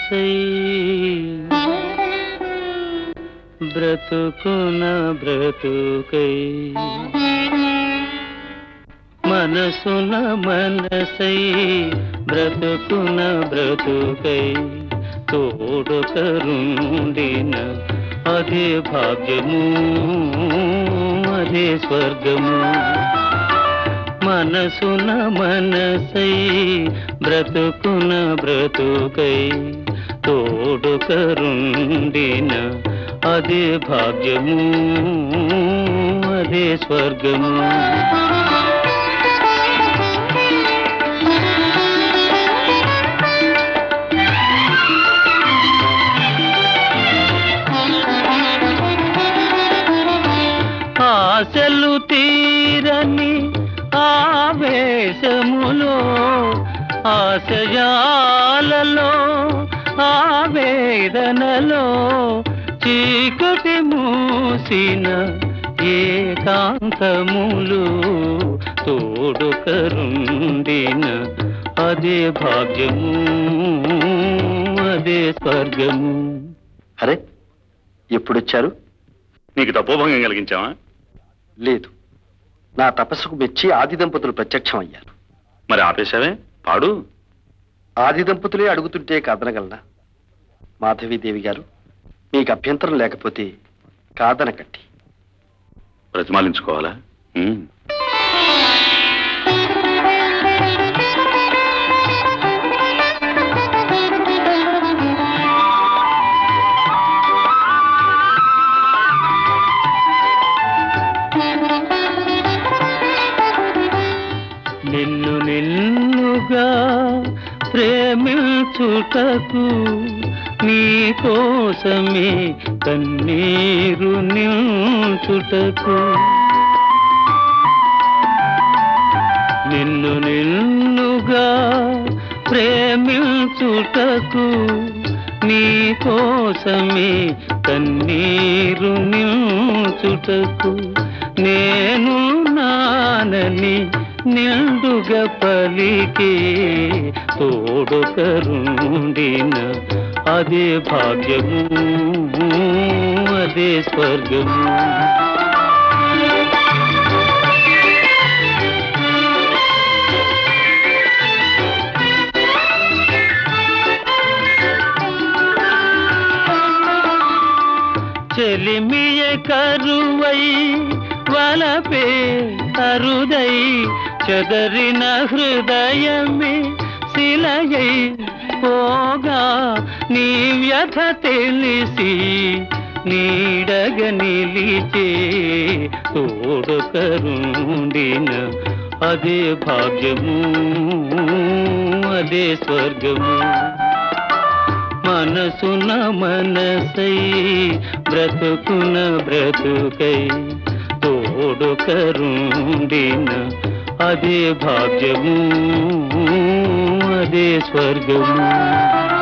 మనసై బ్రతుకున బ్రతుకై మనసున మనసై బ్రతుకున బ్రతుకై తోడుకరుండిన అదే భాగ్యము అదే స్వర్గము మనసున మనసై బ్రతుకున బ్రతుకై తోడుకరుండిన అదే భాగ్యము అదే స్వర్గము ఆశలు తీరని ఆవేశములో ఆశయాలలో ఆవేదనలో చీకటి మూసిన ఏకాంతములు తోడుకరుండిన అదే భాగ్యము అదే స్వర్గము. అరే, ఎప్పుడొచ్చారు? నీకు తపోభంగం కలిగించావా? లేదు, నా తపస్సుకు మెచ్చి ఆది దంపతులు ప్రత్యక్షం అయ్యారు. మరి ఆపేశావే? పాడు. ఆది దంపతులే అడుగుతుంటే కాదనగలనా? మాధవీదేవి గారు, మీకు అభ్యంతరం లేకపోతే కాదనకండి. ప్రతిమాలించుకోవాలా? నిన్ను నిన్నుగా ప్రేమించుటకు నీ కోసమే కన్నీరు నిల్చుటకు నిన్ను నిన్నుగా ప్రేమించుటకు నీ కోసమే కన్నీరు నిల్చుటకు నేను నానని నిండుగా పలికే తోడుకరుండిన అదే భాగ్యము అదే స్వర్గము. చెలిమియ కరువై వలపే అరుదై చెదరిన హృదయమే శిలయై పోగా నీ వ్యథ తెలిసి నీడగ నిలిచే తోడుకరుండిన అదే భాగ్యము అదే స్వర్గము. మనసున మనసై బ్రతుకున బ్రతుకై తోడుకరుండిన అదే భాగ్యము అదే స్వర్గము.